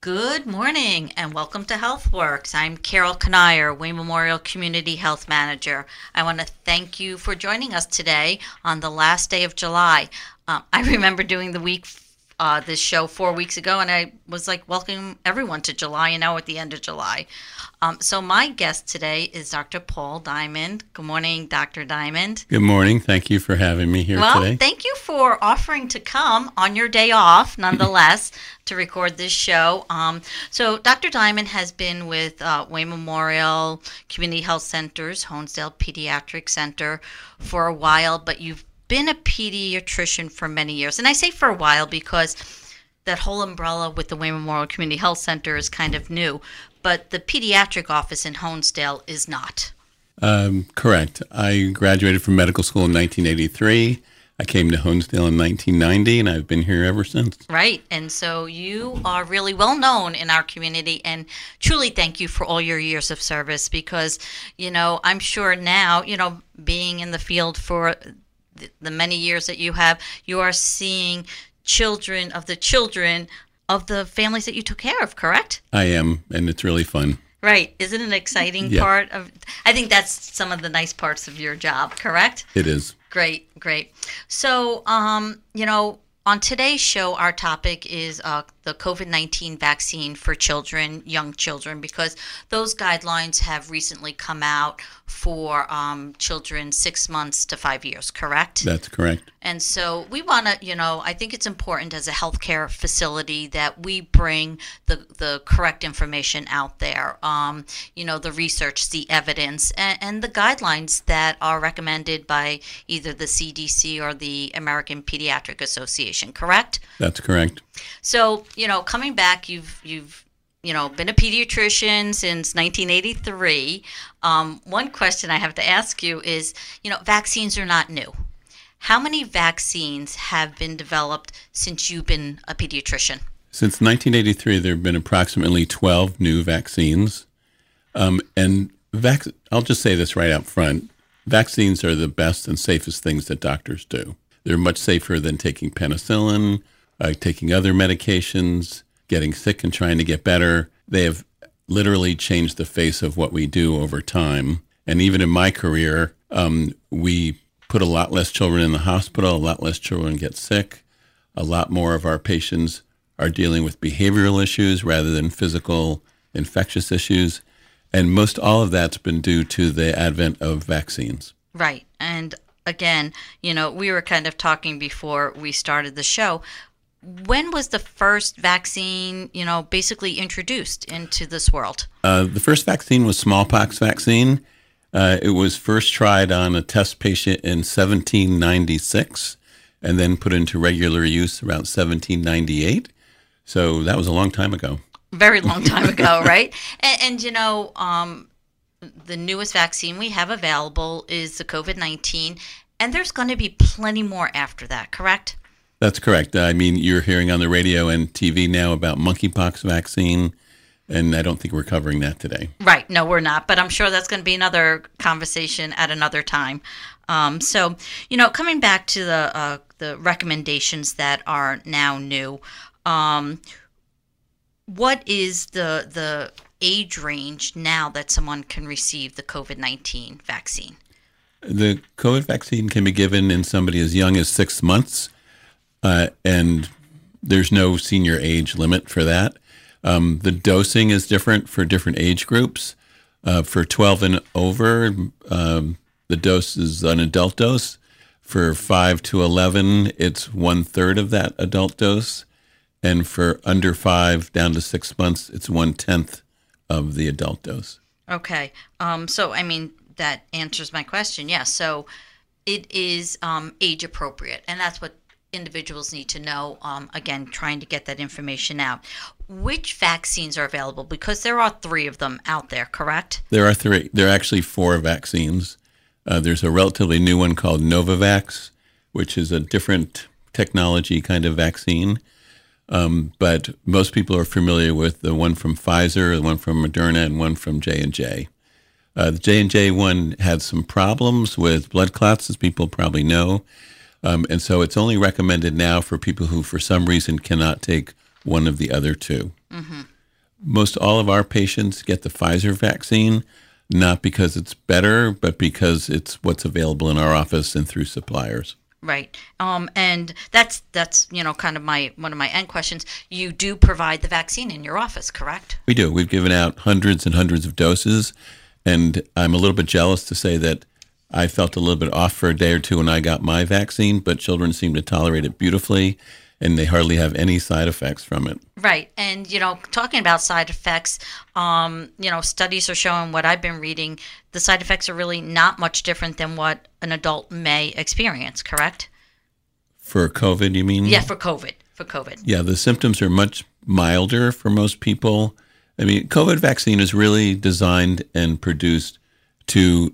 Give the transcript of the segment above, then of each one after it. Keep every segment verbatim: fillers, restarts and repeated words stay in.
Good morning and welcome to HealthWorks. I'm Carol Kanier, Wayne Memorial Community Health Manager. I want to thank you for joining us today on the last day of July. Uh, I remember doing the week, uh, this show four weeks ago, and I was like, welcome everyone to July, and now we're at the end of July. Um, so my guest today is Doctor Paul Diamond. Good morning, Doctor Diamond. Good morning. Thank you for having me here well, today. Well, thank you for offering to come on your day off, nonetheless, to record this show. Um, so Doctor Diamond has been with uh, Wayne Memorial Community Health Center's Honesdale Pediatric Center for a while, but you've been a pediatrician for many years. And I say for a while because that whole umbrella with the Wayne Memorial Community Health Center is kind of new, but the pediatric office in Honesdale is not. Um, correct. I graduated from medical school in nineteen eighty-three. I came to Honesdale in nineteen ninety, and I've been here ever since. Right. And so you are really well known in our community, and truly thank you for all your years of service because, you know, I'm sure now, you know, being in the field for the, the many years that you have, you are seeing children of the children of the families that you took care of, correct? I am, and it's really fun. Right. Isn't it an exciting yeah. part of, I think that's some of the nice parts of your job, correct? It is. Great, great. So, um, you know, on today's show, our topic is uh, the COVID nineteen vaccine for children, young children, because those guidelines have recently come out for um, children six months to five years, correct? That's correct. And so we want to, you know, I think it's important as a healthcare facility that we bring the, the correct information out there, um, you know, the research, the evidence, and, and the guidelines that are recommended by either the C D C or the American Pediatric Association, correct? That's correct. So, you know, coming back, you've, you've, you know, been a pediatrician since nineteen eighty-three. Um, one question I have to ask you is, you know, vaccines are not new. How many vaccines have been developed since you've been a pediatrician? Since nineteen eighty-three, there have been approximately twelve new vaccines. Um, and vac- I'll just say this right out front. Vaccines are the best and safest things that doctors do. They're much safer than taking penicillin, uh, taking other medications, getting sick and trying to get better. They have literally changed the face of what we do over time. And even in my career, um, we put a lot less children in the hospital, a lot less children get sick. A lot more of our patients are dealing with behavioral issues rather than physical infectious issues. And most all of that's been due to the advent of vaccines. Right. And again, you know, we were kind of talking before we started the show. When was the first vaccine, you know, basically introduced into this world? Uh, the first vaccine was smallpox vaccine. Uh, it was first tried on a test patient in seventeen ninety-six and then put into regular use around seventeen ninety-eight. So that was a long time ago. Very long time ago, right? And, and you know, um, the newest vaccine we have available is the COVID nineteen, and there's going to be plenty more after that, correct? That's correct. I mean, you're hearing on the radio and T V now about monkeypox vaccine, and I don't think we're covering that today. Right. No, we're not. But I'm sure that's going to be another conversation at another time. Um, so, you know, coming back to the uh, the recommendations that are now new, um, what is the the age range now that someone can receive the COVID nineteen vaccine? The COVID vaccine can be given in somebody as young as six months. Uh, and there's no senior age limit for that. Um, the dosing is different for different age groups. Uh, for twelve and over, um, the dose is an adult dose. For five to eleven, it's one third of that adult dose. And for under five down to six months, it's one tenth of the adult dose. Okay. Um, so, I mean, that answers my question. Yeah. So it is um, age appropriate. And that's what individuals need to know, um, again, trying to get that information out. Which vaccines are available? Because there are three of them out there, correct? There are three. There are actually four vaccines. Uh, there's a relatively new one called Novavax, which is a different technology kind of vaccine. Um, but most people are familiar with the one from Pfizer, the one from Moderna, and one from J and J. Uh, the J and J one had some problems with blood clots, as people probably know. Um, and so it's only recommended now for people who, for some reason, cannot take one of the other two. Mm-hmm. most all of our patients get the Pfizer vaccine, not because it's better, but because it's what's available in our office and through suppliers. Right. Um, and that's, that's, you know, kind of my, one of my end questions. You do provide the vaccine in your office, correct? We do. We've given out hundreds and hundreds of doses, and I'm a little bit jealous to say that I felt a little bit off for a day or two when I got my vaccine, but children seem to tolerate it beautifully, and they hardly have any side effects from it. Right. And, you know, talking about side effects, um, you know, studies are showing, what I've been reading, the side effects are really not much different than what an adult may experience, correct? For COVID, you mean? Yeah, for COVID. For COVID. Yeah, the symptoms are much milder for most people. I mean, COVID vaccine is really designed and produced to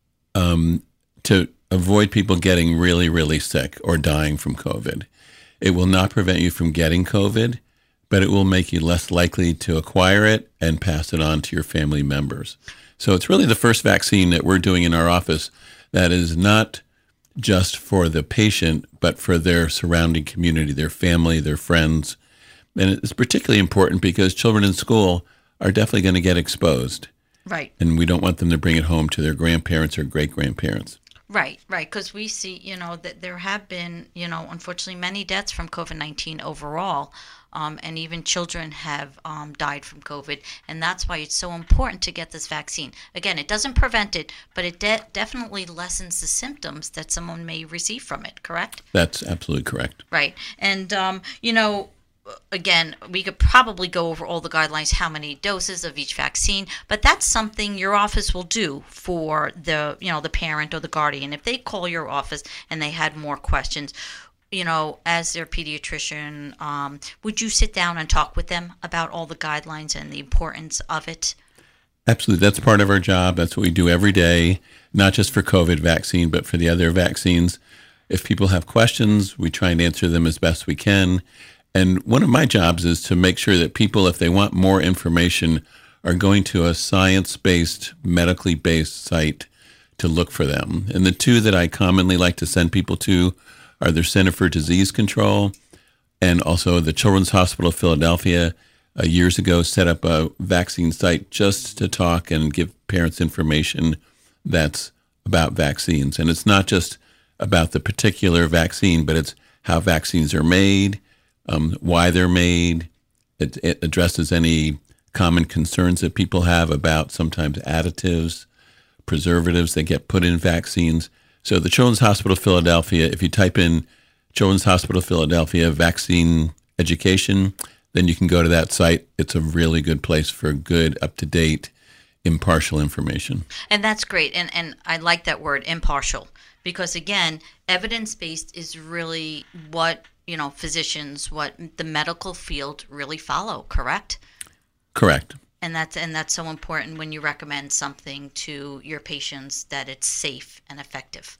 um, to avoid people getting really, really sick or dying from COVID. It will not prevent you from getting COVID, but it will make you less likely to acquire it and pass it on to your family members. So it's really the first vaccine that we're doing in our office that is not just for the patient, but for their surrounding community, their family, their friends. And it's particularly important because children in school are definitely going to get exposed. Right. And we don't want them to bring it home to their grandparents or great-grandparents. Right, right, because we see, you know, that there have been, you know, unfortunately many deaths from COVID nineteen overall, um, and even children have um, died from COVID, and that's why it's so important to get this vaccine. Again, it doesn't prevent it, but it de- definitely lessens the symptoms that someone may receive from it, correct? That's absolutely correct. Right, and, um, you know, again, we could probably go over all the guidelines, how many doses of each vaccine, but that's something your office will do for the, you know, the parent or the guardian. If they call your office and they had more questions, you know, as their pediatrician, um, would you sit down and talk with them about all the guidelines and the importance of it? Absolutely. That's part of our job. That's what we do every day, not just for COVID vaccine, but for the other vaccines. If people have questions, we try and answer them as best we can. And one of my jobs is to make sure that people, if they want more information, are going to a science-based, medically based site to look for them. And the two that I commonly like to send people to are the Center for Disease Control and also the Children's Hospital of Philadelphia. Uh, years ago, set up a vaccine site just to talk and give parents information that's about vaccines. And it's not just about the particular vaccine, but it's how vaccines are made, Um, why they're made. It, it addresses any common concerns that people have about sometimes additives, preservatives that get put in vaccines. So the Children's Hospital of Philadelphia, if you type in Children's Hospital of Philadelphia vaccine education, then you can go to that site. It's a really good place for good, up-to-date, impartial information. And that's great. And, and I like that word, impartial, because, again, evidence-based is really what you know, physicians, what the medical field really follow, correct? Correct. And that's and that's so important when you recommend something to your patients, that it's safe and effective.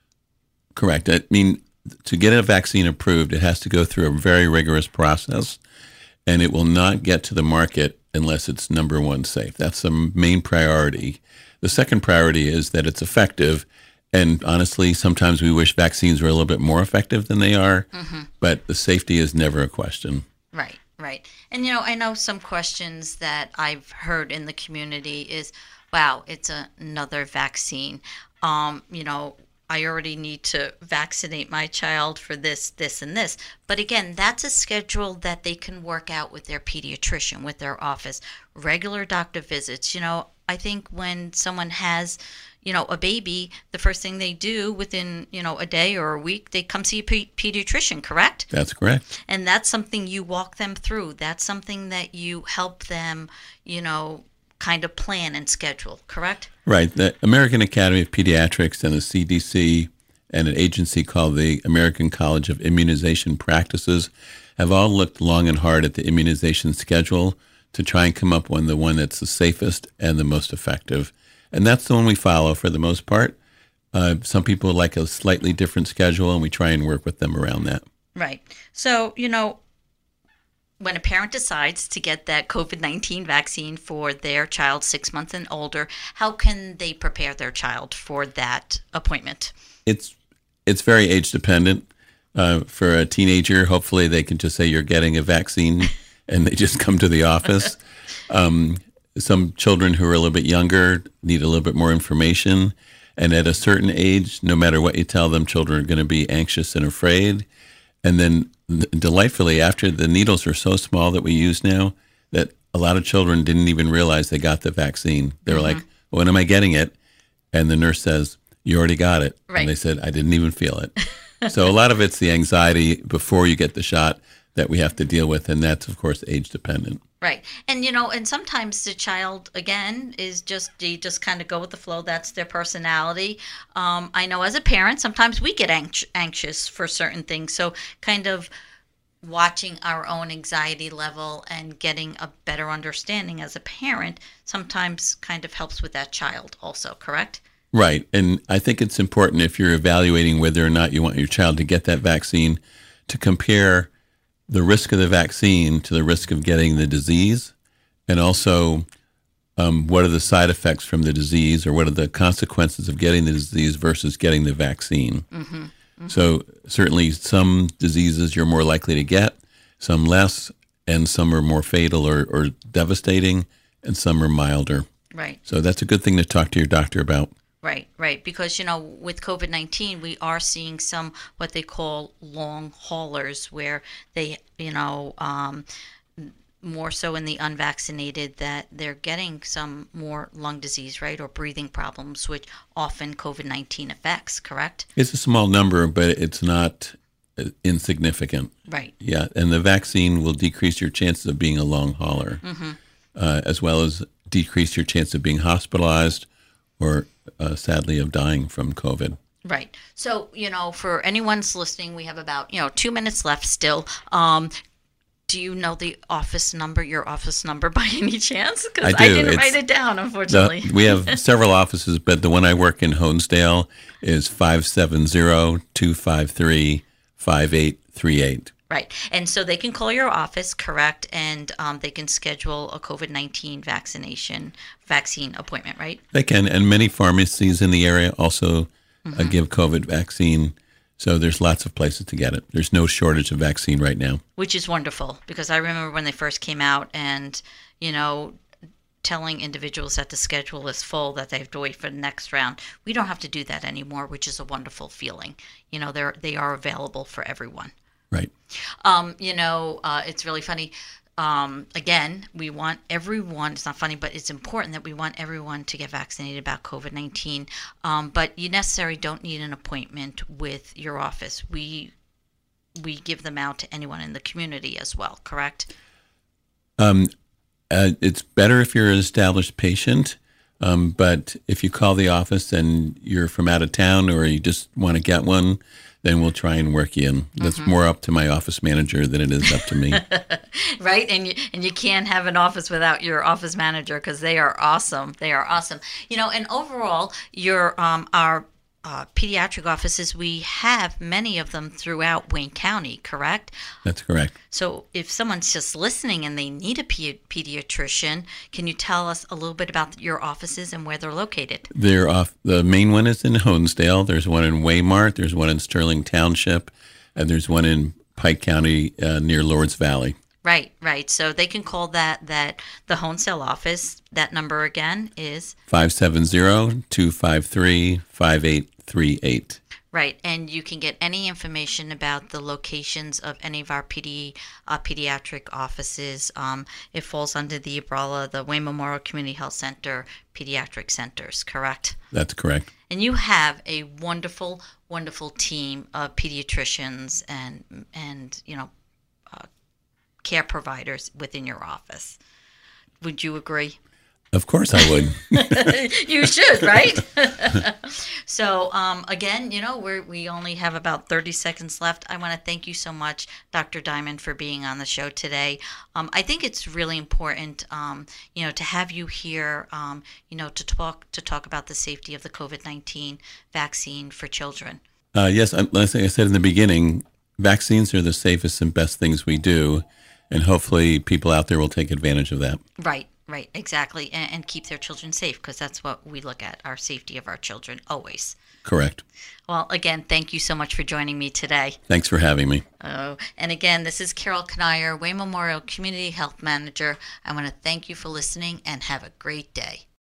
Correct. I mean, to get a vaccine approved, it has to go through a very rigorous process, and it will not get to the market unless it's number one safe. That's the main priority. The second priority is that it's effective. And honestly, sometimes we wish vaccines were a little bit more effective than they are, mm-hmm. but the safety is never a question. Right, right. And, you know, I know some questions that I've heard in the community is, wow, it's a, another vaccine. Um, you know, I already need to vaccinate my child for this, this, and this. But again, that's a schedule that they can work out with their pediatrician, with their office, regular doctor visits. You know, I think when someone has you know, a baby, the first thing they do within, you know, a day or a week, they come see a pe- pediatrician, correct? That's correct. And that's something you walk them through. That's something that you help them, you know, kind of plan and schedule, correct? Right. The American Academy of Pediatrics and the C D C and an agency called the American College of Immunization Practices have all looked long and hard at the immunization schedule to try and come up with the one that's the safest and the most effective. And that's the one we follow for the most part. Uh, some people like a slightly different schedule, and we try and work with them around that. Right. So, you know, when a parent decides to get that COVID nineteen vaccine for their child six months and older, how can they prepare their child for that appointment? It's it's very age dependent. Uh, for a teenager, hopefully they can just say you're getting a vaccine and they just come to the office. Um, some children who are a little bit younger need a little bit more information. And at a certain age, no matter what you tell them, children are going to be anxious and afraid. And then delightfully, after the needles are so small that we use now, that a lot of children didn't even realize they got the vaccine. They were mm-hmm. like, when am I getting it? And the nurse says, you already got it. Right. And they said, I didn't even feel it. So a lot of it's the anxiety before you get the shot that we have to deal with. And that's, of course, age dependent. Right. And, you know, and sometimes the child, again, is just, you just kind of go with the flow. That's their personality. Um, I know as a parent, sometimes we get anx- anxious for certain things. So kind of watching our own anxiety level and getting a better understanding as a parent sometimes kind of helps with that child also, correct? Right. And I think it's important if you're evaluating whether or not you want your child to get that vaccine to compare the risk of the vaccine to the risk of getting the disease, and also um, what are the side effects from the disease, or what are the consequences of getting the disease versus getting the vaccine. Mm-hmm. Mm-hmm. So certainly some diseases you're more likely to get, some less, and some are more fatal or, or devastating, and some are milder. Right. So that's a good thing to talk to your doctor about. Right, right. Because, you know, with COVID nineteen, we are seeing some what they call long haulers where they, you know, um, more so in the unvaccinated, that they're getting some more lung disease, right, or breathing problems, which often COVID nineteen affects, correct? It's a small number, but it's not insignificant. Right. Yeah, and the vaccine will decrease your chances of being a long hauler, mm-hmm. uh, as well as decrease your chance of being hospitalized or uh, sadly of dying from COVID. Right. So, you know, for anyone's listening, we have about, you know, two minutes left still. Um, do you know the office number, your office number by any chance? Because I, I didn't it's, write it down, unfortunately. The, we have several offices, but the one I work in, Honesdale, is five seven zero, two five three, five eight three eight. Right. And so they can call your office, correct, and um, they can schedule a COVID nineteen vaccination vaccine appointment, right? They can, and many pharmacies in the area also mm-hmm. uh, give COVID vaccine. So there's lots of places to get it. There's no shortage of vaccine right now. Which is wonderful, because I remember when they first came out and, you know, telling individuals that the schedule is full, that they have to wait for the next round. We don't have to do that anymore, which is a wonderful feeling. You know, they're they are available for everyone. Right. Um, you know, uh, it's really funny. Um, again, we want everyone, it's not funny, but it's important that we want everyone to get vaccinated about COVID nineteen. Um, but you necessarily don't need an appointment with your office. We we give them out to anyone in the community as well, correct? Um, uh, it's better if you're an established patient. Um, but if you call the office and you're from out of town or you just want to get one, then we'll try and work you in. That's mm-hmm. more up to my office manager than it is up to me. Right? And you, and you can't have an office without your office manager, because they are awesome. They are awesome. You know, and overall, your um, our uh, pediatric offices, we have many of them throughout Wayne County, correct? That's correct. So if someone's just listening and they need a pe- pediatrician, can you tell us a little bit about your offices and where they're located? They're off. The main one is in Honesdale. There's one in Waymart. There's one in Sterling Township. And there's one in Pike County uh, near Lords Valley. Right, right. So they can call that that the Honesdale office. That number again is five seven zero, two five three, five eight three eight. Right, and you can get any information about the locations of any of our pedi- uh, pediatric offices. Um, it falls under the umbrella, the Wayne Memorial Community Health Center Pediatric Centers, correct? That's correct. And you have a wonderful, wonderful team of pediatricians and, and you know, uh, care providers within your office. Would you agree? Of course I would. You should, right? So, um, again, you know, we we only have about thirty seconds left. I want to thank you so much, Doctor Diamond, for being on the show today. Um, I think it's really important, um, you know, to have you here, um, you know, to talk to talk about the safety of the COVID nineteen vaccine for children. Uh, yes, like I said in the beginning, vaccines are the safest and best things we do, and hopefully people out there will take advantage of that. Right. Right, exactly, and, and keep their children safe, because that's what we look at, our safety of our children, always. Correct. Well, again, thank you so much for joining me today. Thanks for having me. Oh, and again, this is Carol Kanier, Wayne Memorial Community Health Manager. I want to thank you for listening and have a great day.